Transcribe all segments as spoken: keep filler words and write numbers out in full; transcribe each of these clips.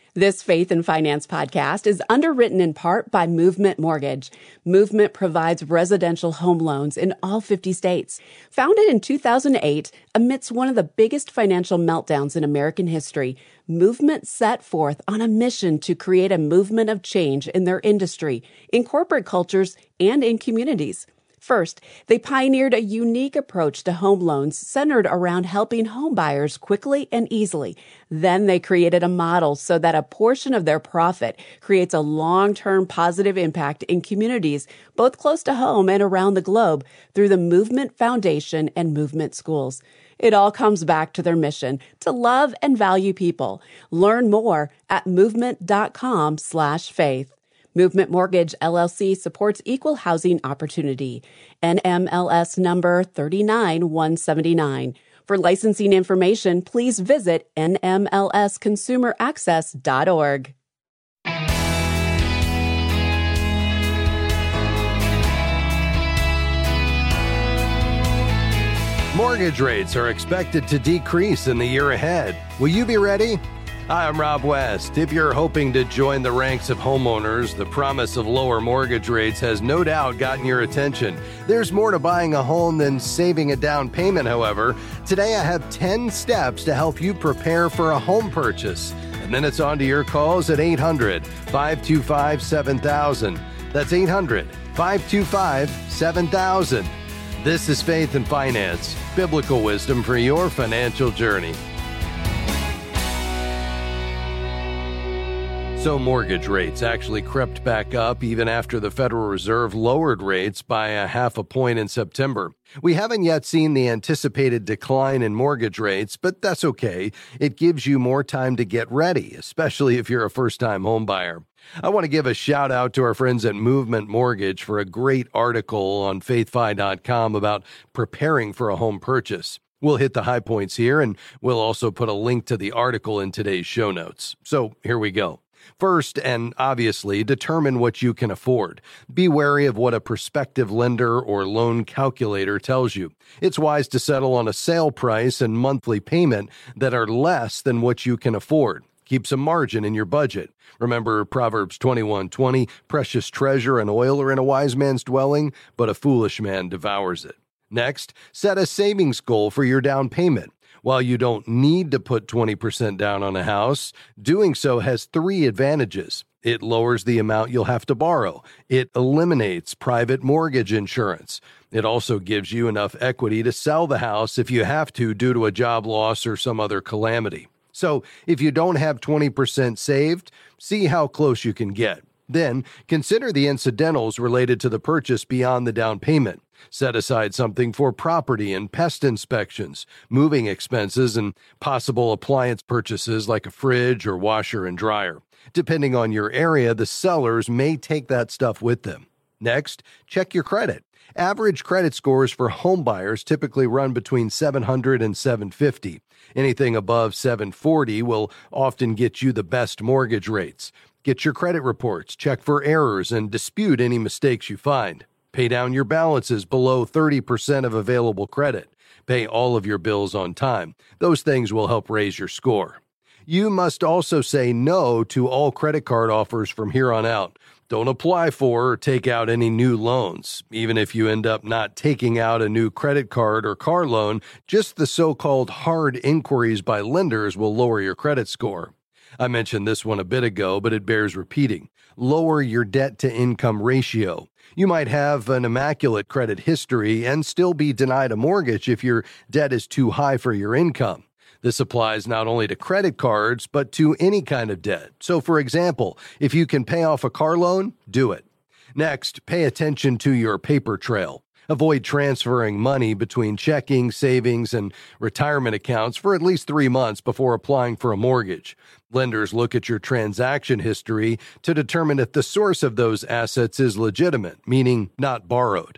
This Faith and Finance podcast is underwritten in part by Movement Mortgage. Movement provides residential home loans in all fifty states. Founded in two thousand eight, amidst one of the biggest financial meltdowns in American history, Movement set forth on a mission to create a movement of change in their industry, in corporate cultures, and in communities. First, they pioneered a unique approach to home loans centered around helping home buyers quickly and easily. Then they created a model so that a portion of their profit creates a long-term positive impact in communities, both close to home and around the globe, through the Movement Foundation and Movement Schools. It all comes back to their mission to love and value people. Learn more at movement.com slash faith. Movement Mortgage, L L C supports equal housing opportunity. N M L S number three nine one seven nine. For licensing information, please visit N M L S consumer access dot org. Mortgage rates are expected to decrease in the year ahead. Will you be ready? Hi, I'm Rob West. If you're hoping to join the ranks of homeowners, the promise of lower mortgage rates has no doubt gotten your attention. There's more to buying a home than saving a down payment, however. Today I have ten steps to help you prepare for a home purchase. And then it's on to your calls at eight hundred, five two five, seven thousand. That's eight hundred, five two five, seven thousand. This is Faith and Finance, biblical wisdom for your financial journey. So mortgage rates actually crept back up even after the Federal Reserve lowered rates by a half a point in September. We haven't yet seen the anticipated decline in mortgage rates, but that's okay. It gives you more time to get ready, especially if you're a first-time home buyer. I want to give a shout out to our friends at Movement Mortgage for a great article on faith fi dot com about preparing for a home purchase. We'll hit the high points here, and we'll also put a link to the article in today's show notes. So here we go. First, and obviously, determine what you can afford. Be wary of what a prospective lender or loan calculator tells you. It's wise to settle on a sale price and monthly payment that are less than what you can afford. Keep some margin in your budget. Remember Proverbs twenty-one twenty, precious treasure and oil are in a wise man's dwelling, but a foolish man devours it. Next, set a savings goal for your down payment. While you don't need to put twenty percent down on a house, doing so has three advantages. It lowers the amount you'll have to borrow. It eliminates private mortgage insurance. It also gives you enough equity to sell the house if you have to due to a job loss or some other calamity. So if you don't have twenty percent saved, see how close you can get. Then consider the incidentals related to the purchase beyond the down payment. Set aside something for property and pest inspections, moving expenses, and possible appliance purchases like a fridge or washer and dryer. Depending on your area, the sellers may take that stuff with them. Next, check your credit. Average credit scores for home buyers typically run between seven hundred and seven fifty. Anything above seven forty will often get you the best mortgage rates. Get your credit reports, check for errors, and dispute any mistakes you find. Pay down your balances below thirty percent of available credit. Pay all of your bills on time. Those things will help raise your score. You must also say no to all credit card offers from here on out. Don't apply for or take out any new loans. Even if you end up not taking out a new credit card or car loan, just the so-called hard inquiries by lenders will lower your credit score. I mentioned this one a bit ago, but it bears repeating. Lower your debt-to-income ratio. You might have an immaculate credit history and still be denied a mortgage if your debt is too high for your income. This applies not only to credit cards, but to any kind of debt. So, for example, if you can pay off a car loan, do it. Next, pay attention to your paper trail. Avoid transferring money between checking, savings, and retirement accounts for at least three months before applying for a mortgage. Lenders look at your transaction history to determine if the source of those assets is legitimate, meaning not borrowed.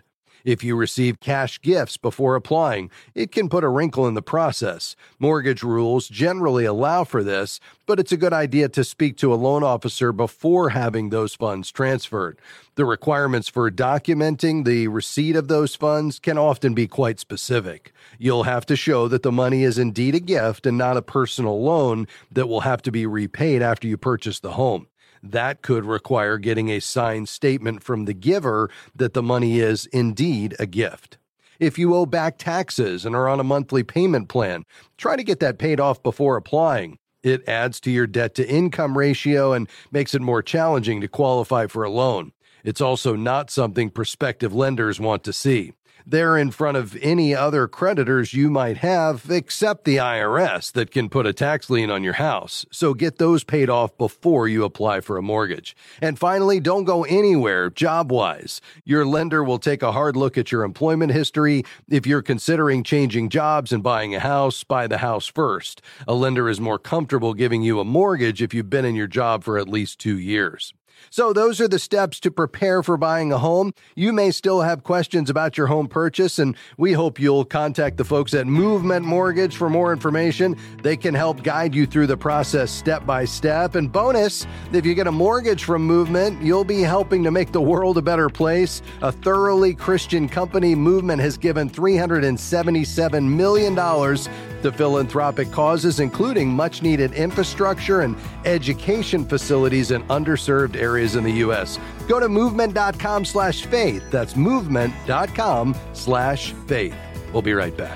If you receive cash gifts before applying, it can put a wrinkle in the process. Mortgage rules generally allow for this, but it's a good idea to speak to a loan officer before having those funds transferred. The requirements for documenting the receipt of those funds can often be quite specific. You'll have to show that the money is indeed a gift and not a personal loan that will have to be repaid after you purchase the home. That could require getting a signed statement from the giver that the money is indeed a gift. If you owe back taxes and are on a monthly payment plan, try to get that paid off before applying. It adds to your debt-to-income ratio and makes it more challenging to qualify for a loan. It's also not something prospective lenders want to see. They're in front of any other creditors you might have, except the I R S that can put a tax lien on your house. So get those paid off before you apply for a mortgage. And finally, don't go anywhere job-wise. Your lender will take a hard look at your employment history. If you're considering changing jobs and buying a house, buy the house first. A lender is more comfortable giving you a mortgage if you've been in your job for at least two years. So those are the steps to prepare for buying a home. You may still have questions about your home purchase, and we hope you'll contact the folks at Movement Mortgage for more information. They can help guide you through the process step by step. And bonus, if you get a mortgage from Movement, you'll be helping to make the world a better place. A thoroughly Christian company, Movement has given three hundred seventy-seven million dollars to philanthropic causes, including much-needed infrastructure and education facilities in underserved areas in the U S. Go to movement.com slash faith. That's movement.com slash faith. We'll be right back.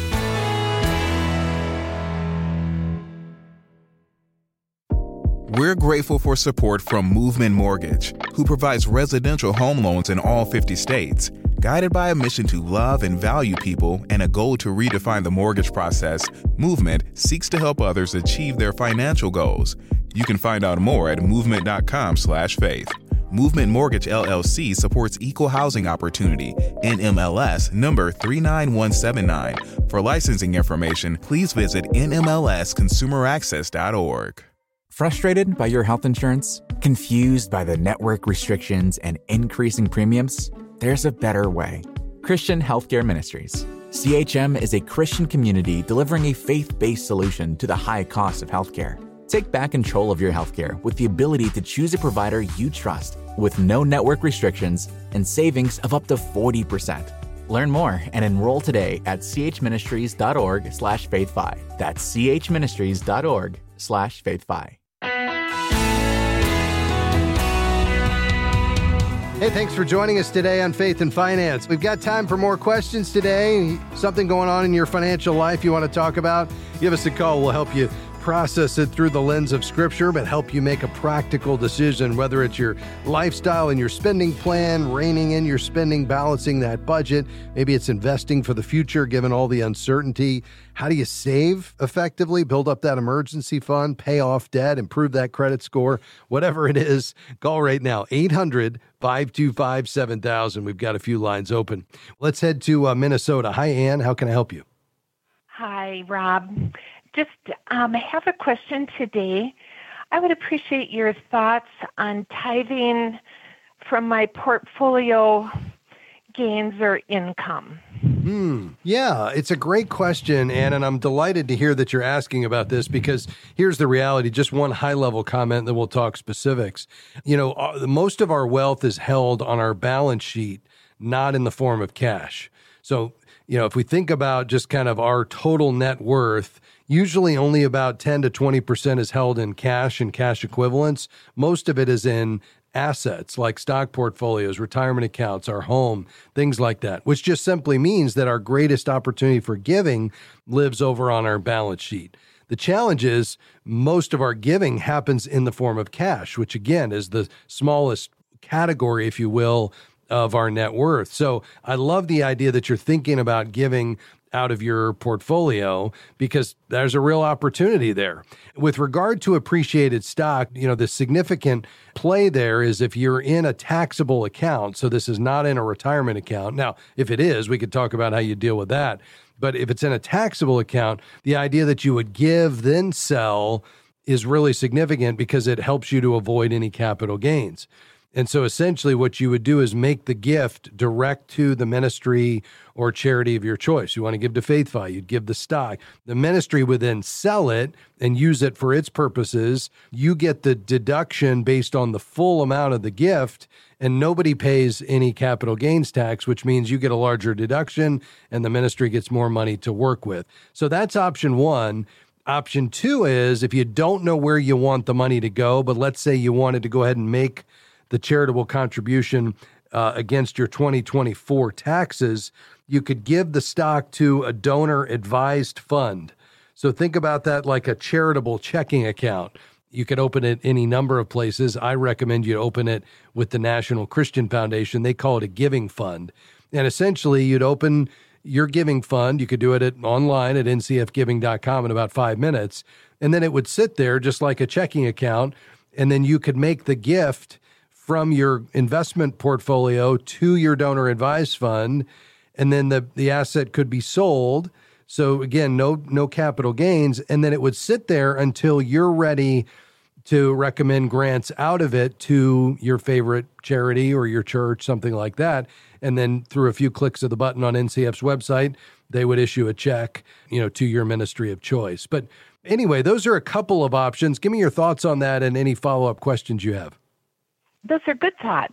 We're grateful for support from Movement Mortgage, who provides residential home loans in all fifty states. Guided by a mission to love and value people and a goal to redefine the mortgage process, Movement seeks to help others achieve their financial goals. You can find out more at movement.com slash faith. Movement Mortgage L L C supports equal housing opportunity, N M L S number three nine one seven nine. For licensing information, please visit N M L S consumer access dot org. Frustrated by your health insurance? Confused by the network restrictions and increasing premiums? There's a better way. Christian Healthcare Ministries. C H M is a Christian community delivering a faith-based solution to the high cost of healthcare. Take back control of your healthcare with the ability to choose a provider you trust with no network restrictions and savings of up to forty percent. Learn more and enroll today at chministries.org slash faith5. That's chministries.org slash faith5. Hey, thanks for joining us today on Faith and Finance. We've got time for more questions today. Something going on in your financial life you want to talk about? Give us a call. We'll help you process it through the lens of Scripture, but help you make a practical decision, whether it's your lifestyle and your spending plan, reining in your spending, balancing that budget. Maybe it's investing for the future, given all the uncertainty. How do you save effectively, build up that emergency fund, pay off debt, improve that credit score? Whatever it is, call right now, eight hundred, five two five, seven thousand. We've got a few lines open. Let's head to uh, Minnesota. Hi, Ann. How can I help you? Hi, Rob. Just um, I have a question today. I would appreciate your thoughts on tithing from my portfolio gains or income. Hmm. Yeah, it's a great question, Ann, and I'm delighted to hear that you're asking about this because here's the reality. Just one high-level comment, then we'll talk specifics. You know, uh, most of our wealth is held on our balance sheet, not in the form of cash. So, you know, if we think about just kind of our total net worth, usually only about ten to twenty percent is held in cash and cash equivalents. Most of it is in assets like stock portfolios, retirement accounts, our home, things like that, which just simply means that our greatest opportunity for giving lives over on our balance sheet. The challenge is most of our giving happens in the form of cash, which again is the smallest category, if you will, of our net worth. So I love the idea that you're thinking about giving out of your portfolio because there's a real opportunity there. With regard to appreciated stock, you know, the significant play there is if you're in a taxable account. So this is not in a retirement account. Now, if it is, we could talk about how you deal with that. But if it's in a taxable account, the idea that you would give, then sell is really significant because it helps you to avoid any capital gains. And so essentially what you would do is make the gift direct to the ministry or charity of your choice. You want to give to FaithFi, you'd give the stock. The ministry would then sell it and use it for its purposes. You get the deduction based on the full amount of the gift, and nobody pays any capital gains tax, which means you get a larger deduction and the ministry gets more money to work with. So that's option one. Option two is if you don't know where you want the money to go, but let's say you wanted to go ahead and make the charitable contribution uh, against your twenty twenty-four taxes, you could give the stock to a donor-advised fund. So think about that like a charitable checking account. You could open it any number of places. I recommend you open it with the National Christian Foundation. They call it a giving fund. And essentially, you'd open your giving fund. You could do it at, online at n c f giving dot com in about five minutes. And then it would sit there just like a checking account. And then you could make the gift from your investment portfolio to your donor advised fund, and then the, the asset could be sold. So again, no no capital gains, and then it would sit there until you're ready to recommend grants out of it to your favorite charity or your church, something like that. And then through a few clicks of the button on N C F's website, they would issue a check, you know, to your ministry of choice. But anyway, those are a couple of options. Give me your thoughts on that and any follow-up questions you have. Those are good thoughts.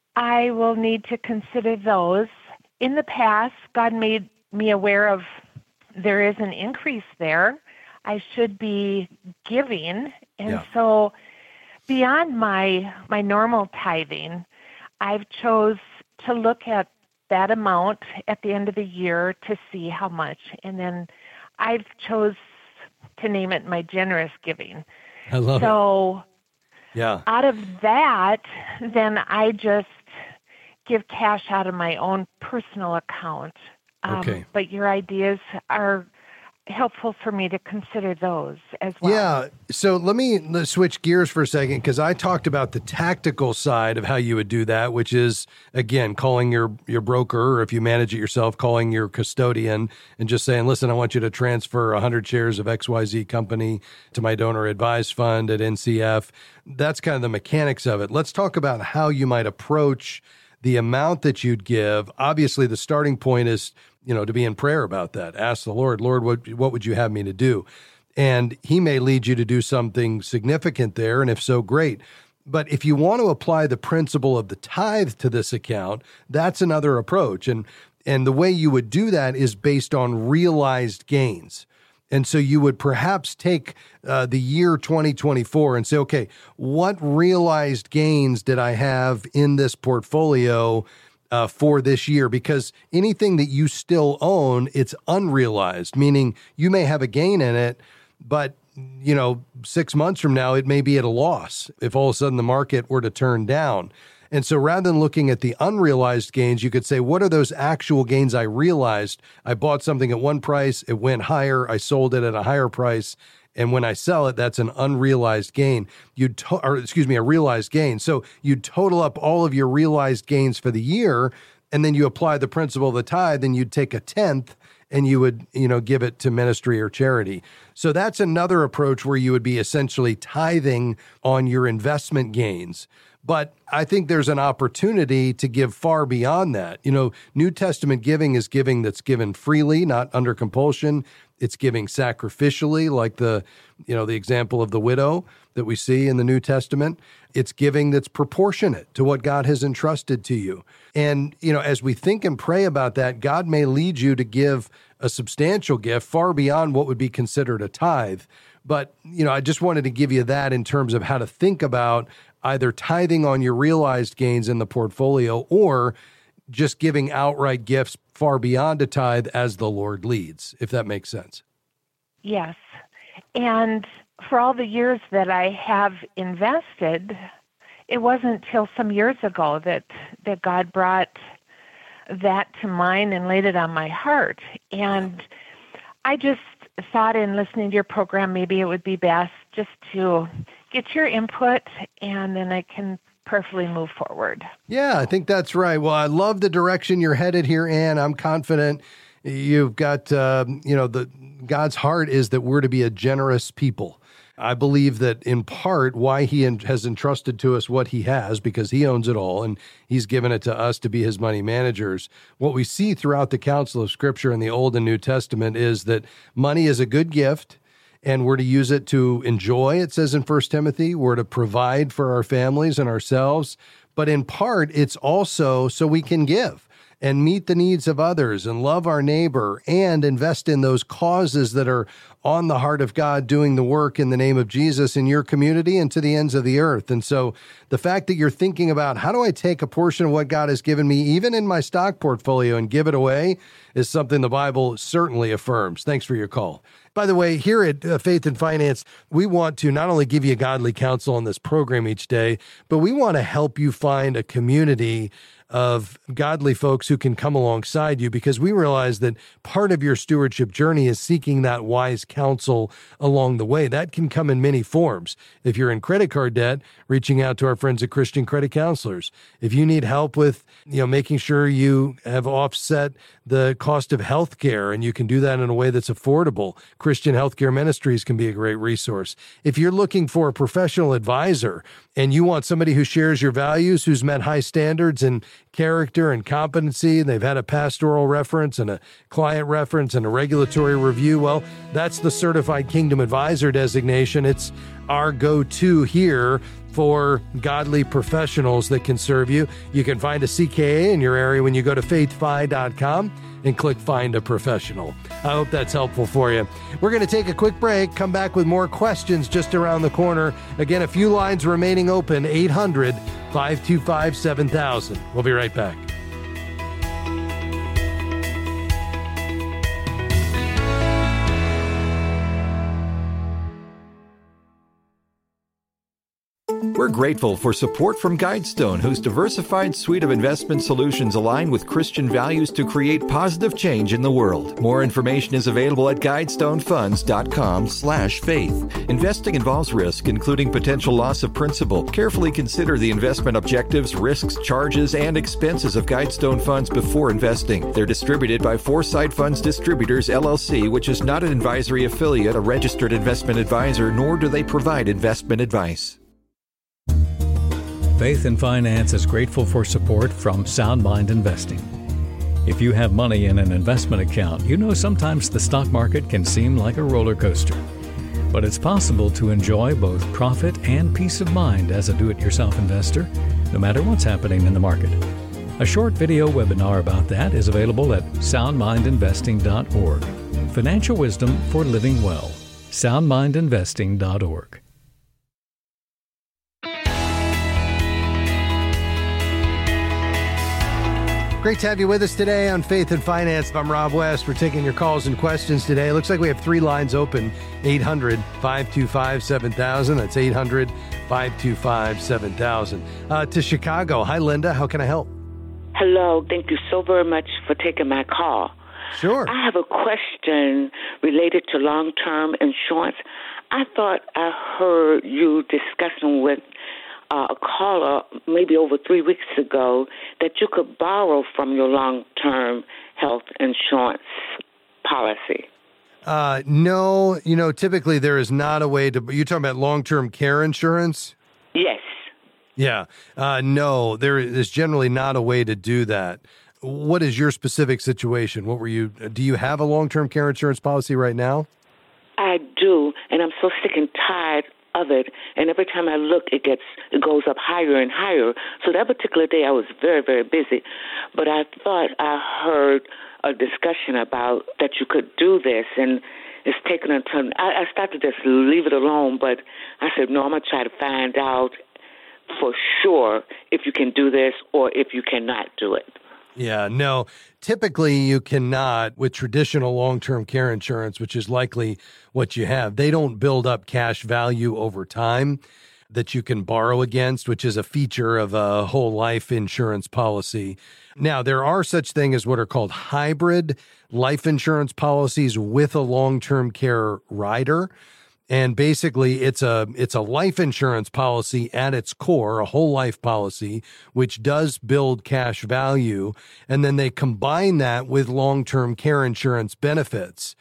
I will need to consider those. In the past, God made me aware of there is an increase there. I should be giving. And yeah. so beyond my my normal tithing, I've chose to look at that amount at the end of the year to see how much. And then I've chose to name it my generous giving. I love so, it. Yeah. Out of that, then I just give cash out of my own personal account. Um, okay. But your ideas are helpful for me to consider those as well. Yeah. So let me let's switch gears for a second, because I talked about the tactical side of how you would do that, which is, again, calling your, your broker, or if you manage it yourself, calling your custodian and just saying, listen, I want you to transfer one hundred shares of X Y Z company to my donor advised fund at N C F. That's kind of the mechanics of it. Let's talk about how you might approach the amount that you'd give. Obviously, the starting point is, you know, to be in prayer about that. Ask the Lord, Lord, what, what would you have me to do? And he may lead you to do something significant there, and if so, great. But if you want to apply the principle of the tithe to this account, that's another approach. And, and the way you would do that is based on realized gains. And so you would perhaps take uh, the year twenty twenty-four and say, okay, what realized gains did I have in this portfolio uh, for this year? Because anything that you still own, it's unrealized, meaning you may have a gain in it, but you know, six months from now, it may be at a loss if all of a sudden the market were to turn down. And so rather than looking at the unrealized gains, you could say, what are those actual gains I realized? I bought something at one price, it went higher, I sold it at a higher price, and when I sell it, that's an unrealized gain. You'd to- or excuse me, a realized gain. So you total up all of your realized gains for the year, and then you apply the principle of the tithe, and you'd take a tenth and you would, you know, give it to ministry or charity. So that's another approach where you would be essentially tithing on your investment gains. But I think there's an opportunity to give far beyond that. You know, New Testament giving is giving that's given freely, not under compulsion. It's giving sacrificially, like the, you know, the example of the widow that we see in the New Testament. It's giving that's proportionate to what God has entrusted to you. And, you know, as we think and pray about that, God may lead you to give a substantial gift far beyond what would be considered a tithe. But, you know, I just wanted to give you that in terms of how to think about either tithing on your realized gains in the portfolio or just giving outright gifts far beyond a tithe as the Lord leads, if that makes sense. Yes. And for all the years that I have invested, it wasn't till some years ago that, that God brought that to mind and laid it on my heart. And I just thought in listening to your program, maybe it would be best just to get your input, and then I can prayerfully move forward. Yeah, I think that's right. Well, I love the direction you're headed here, Ann. I'm confident you've got, uh, you know, the God's heart is that we're to be a generous people. I believe that in part why he has entrusted to us what he has, because he owns it all and he's given it to us to be his money managers. What we see throughout the counsel of Scripture in the Old and New Testament is that money is a good gift and we're to use it to enjoy, it says in First Timothy. We're to provide for our families and ourselves. But in part, it's also so we can give and meet the needs of others and love our neighbor and invest in those causes that are on the heart of God, doing the work in the name of Jesus in your community and to the ends of the earth. And so the fact that you're thinking about how do I take a portion of what God has given me, even in my stock portfolio, and give it away is something the Bible certainly affirms. Thanks for your call. By the way, here at uh, Faith and Finance, we want to not only give you godly counsel on this program each day, but we want to help you find a community of godly folks who can come alongside you, because we realize that part of your stewardship journey is seeking that wise counsel along the way. That can come in many forms. If you're in credit card debt, reaching out to our friends at Christian Credit Counselors. If you need help with, you know, making sure you have offset the cost of health care and you can do that in a way that's affordable, Christian Healthcare Ministries can be a great resource. If you're looking for a professional advisor and you want somebody who shares your values, who's met high standards in character and competency, and they've had a pastoral reference and a client reference and a regulatory review, well, that's the Certified Kingdom Advisor designation. It's our go-to here for godly professionals that can serve you. You can find a C K A in your area when you go to faith fi dot com and click Find a Professional. I hope that's helpful for you. We're going to take a quick break, come back with more questions just around the corner. Again, a few lines remaining open, eight hundred, five two five, seven thousand. We'll be right back. We're grateful for support from Guidestone, whose diversified suite of investment solutions align with Christian values to create positive change in the world. More information is available at guidestonefunds.com slash faith. Investing involves risk, including potential loss of principal. Carefully consider the investment objectives, risks, charges, and expenses of Guidestone Funds before investing. They're distributed by Foresight Funds Distributors, L L C, which is not an advisory affiliate, a registered investment advisor, nor do they provide investment advice. Faith and Finance is grateful for support from Sound Mind Investing. If you have money in an investment account, you know sometimes the stock market can seem like a roller coaster. But it's possible to enjoy both profit and peace of mind as a do-it-yourself investor, no matter what's happening in the market. A short video webinar about that is available at sound mind investing dot org. Financial wisdom for living well. sound mind investing dot org. Great to have you with us today on Faith and Finance. I'm Rob West. We're taking your calls and questions today. It looks like we have three lines open, eight hundred, five two five, seven thousand. That's eight hundred, five two five, seven thousand. Uh, to Chicago. Hi, Linda. How can I help? Hello. Thank you so very much for taking my call. Sure. I have a question related to long-term insurance. I thought I heard you discussing with Uh, a caller maybe over three weeks ago that you could borrow from your long-term health insurance policy. Uh, no, you know, typically there is not a way to, you're talking about long-term care insurance? Yes. Yeah. Uh, no, there is generally not a way to do that. What is your specific situation? What were you, do you have a long-term care insurance policy right now? I do, and I'm so sick and tired of it, and every time I look, it gets it goes up higher and higher. So that particular day, I was very, very busy, but I thought I heard a discussion about that you could do this, and it's taken a turn. I, I started to just leave it alone, but I said, no, I'm going to try to find out for sure if you can do this or if you cannot do it. Yeah, no, typically you cannot with traditional long-term care insurance, which is likely what you have. They don't build up cash value over time that you can borrow against, which is a feature of a whole life insurance policy. Now, there are such things as what are called hybrid life insurance policies with a long-term care rider. And basically, it's a it's a life insurance policy at its core, a whole life policy, which does build cash value. And then they combine that with long-term care insurance benefits.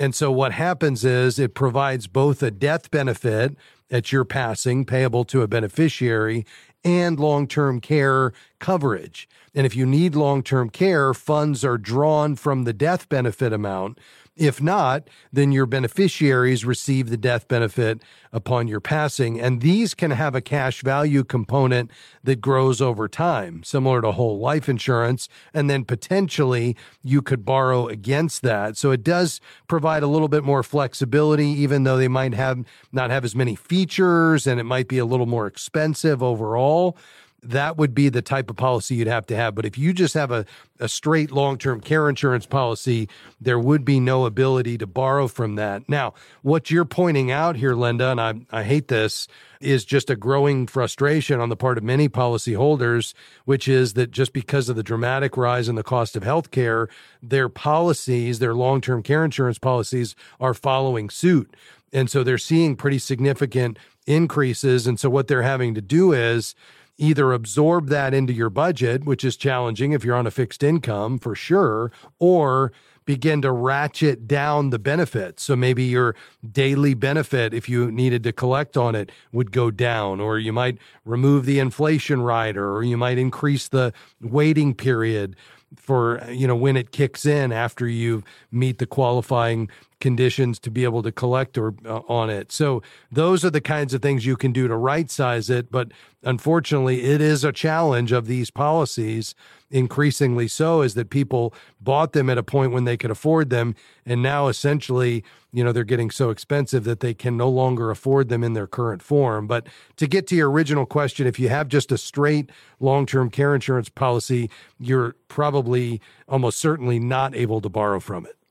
And so what happens is it provides both a death benefit at your passing payable to a beneficiary and long-term care coverage. And if you need long-term care, funds are drawn from the death benefit amount. If not, then your beneficiaries receive the death benefit upon your passing. And these can have a cash value component that grows over time, similar to whole life insurance. And then potentially you could borrow against that. So it does provide a little bit more flexibility, even though they might have not have as many features and it might be a little more expensive overall. That would be the type of policy you'd have to have. But if you just have a, a straight long-term care insurance policy, there would be no ability to borrow from that. Now, what you're pointing out here, Linda, and I, I hate this, is just a growing frustration on the part of many policyholders, which is that just because of the dramatic rise in the cost of health care, their policies, their long-term care insurance policies, are following suit. And so they're seeing pretty significant increases. And so what they're having to do is either absorb that into your budget, which is challenging if you're on a fixed income for sure, or begin to ratchet down the benefits. So maybe your daily benefit, if you needed to collect on it, would go down, or you might remove the inflation rider, or you might increase the waiting period for, you know, when it kicks in after you meet the qualifying conditions to be able to collect or uh, on it. So those are the kinds of things you can do to right size it. But unfortunately, it is a challenge of these policies, increasingly so, is that people bought them at a point when they could afford them. And now essentially, you know, they're getting so expensive that they can no longer afford them in their current form. But to get to your original question, if you have just a straight long-term care insurance policy, you're probably almost certainly not able to borrow from it.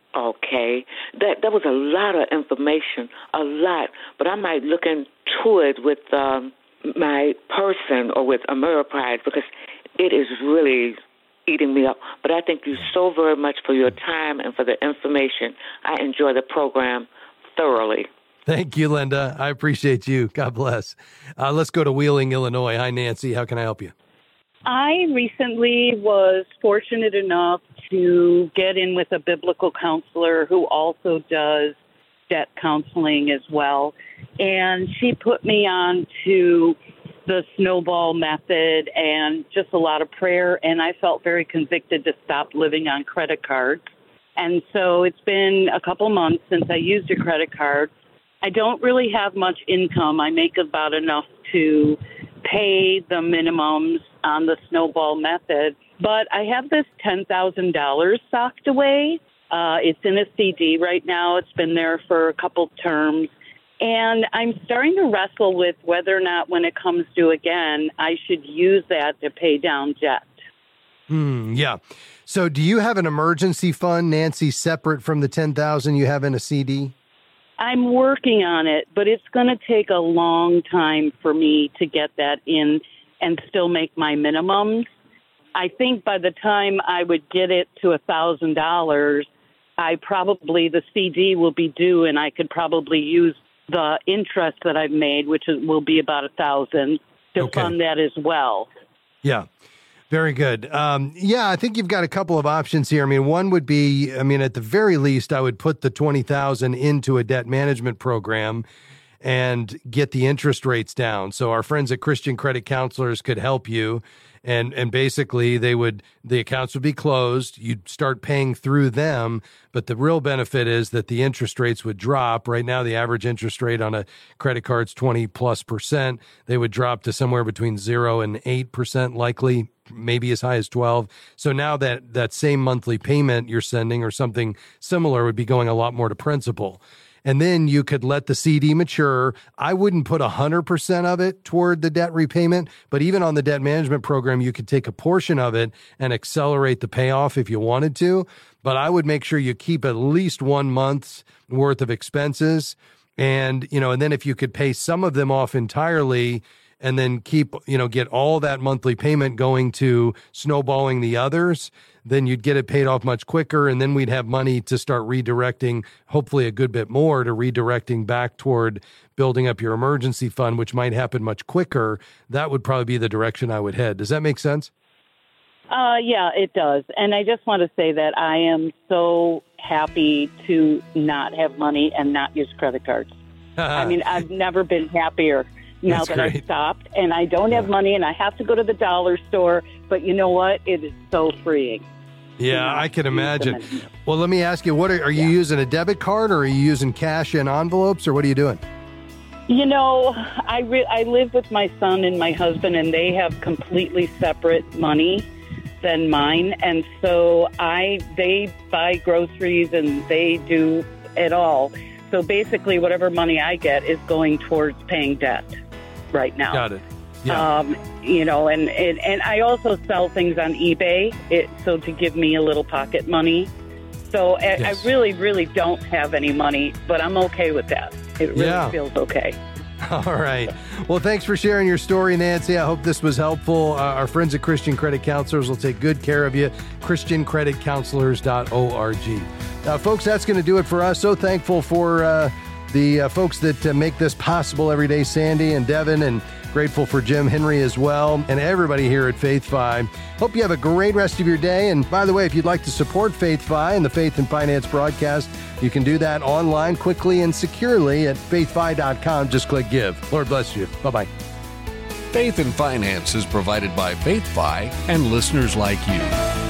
Okay. That that was a lot of information, a lot. But I might look into it with um, my person or with Ameripride, because it is really eating me up. But I thank you so very much for your time and for the information. I enjoy the program thoroughly. Thank you, Linda. I appreciate you. God bless. Uh, let's go to Wheeling, Illinois. Hi, Nancy. How can I help you? I recently was fortunate enough to get in with a biblical counselor who also does debt counseling as well. And she put me on to the snowball method and just a lot of prayer. And I felt very convicted to stop living on credit cards. And so it's been a couple months since I used a credit card. I don't really have much income. I make about enough to pay the minimums on the snowball method. But I have this ten thousand dollars socked away. Uh, it's in a C D right now. It's been there for a couple terms. And I'm starting to wrestle with whether or not when it comes due again, I should use that to pay down debt. Hmm, yeah. So do you have an emergency fund, Nancy, separate from the ten thousand dollars you have in a C D? I'm working on it, but it's going to take a long time for me to get that in and still make my minimums. I think by the time I would get it to one thousand dollars, I probably, the C D will be due, and I could probably use the interest that I've made, which is, will be about one thousand dollars, to okay. fund that as well. Yeah. Very good. Um, yeah, I think you've got a couple of options here. I mean, one would be, I mean, at the very least, I would put the twenty thousand dollars into a debt management program and get the interest rates down. So our friends at Christian Credit Counselors could help you. And and basically, they would the accounts would be closed. You'd start paying through them. But the real benefit is that the interest rates would drop. Right now, the average interest rate on a credit card is twenty plus percent. They would drop to somewhere between zero and eight percent likely, maybe as high as twelve. So now that that same monthly payment you're sending or something similar would be going a lot more to principal. And then you could let the C D mature. I wouldn't put one hundred percent of it toward the debt repayment, but even on the debt management program, you could take a portion of it and accelerate the payoff if you wanted to. But I would make sure you keep at least one month's worth of expenses. And, you know, and then if you could pay some of them off entirely and then keep, you know, get all that monthly payment going to snowballing the others, then you'd get it paid off much quicker. And then we'd have money to start redirecting, hopefully a good bit more to redirecting back toward building up your emergency fund, which might happen much quicker. That would probably be the direction I would head. Does that make sense? Uh, yeah, it does. And I just want to say that I am so happy to not have money and not use credit cards. I mean, I've never been happier now That's that great. I've stopped, and I don't have money, and I have to go to the dollar store. But you know what? It is so freeing. Yeah, I can imagine. Well, let me ask you, what are, are you yeah. using a debit card, or are you using cash in envelopes, or what are you doing? You know, I re- I live with my son and my husband, and they have completely separate money than mine, and so I they buy groceries and they do it all. So basically, whatever money I get is going towards paying debt right now. Got it. Yeah. Um, you know, and, and, and I also sell things on eBay, it, so to give me a little pocket money. So I, yes. I really, really don't have any money, but I'm okay with that. It really yeah. feels okay. All right. Well, thanks for sharing your story, Nancy. I hope this was helpful. Uh, our friends at Christian Credit Counselors will take good care of you. Christian Credit Counselors dot org. Uh, folks, that's going to do it for us. So thankful for uh, the uh, folks that uh, make this possible every day, Sandy and Devin, and grateful for Jim Henry as well, and everybody here at FaithFi. Hope you have a great rest of your day. And by the way, if you'd like to support FaithFi and the Faith and Finance broadcast, you can do that online quickly and securely at faith fi dot com. Just click Give. Lord bless you. Bye-bye. Faith and Finance is provided by FaithFi and listeners like you.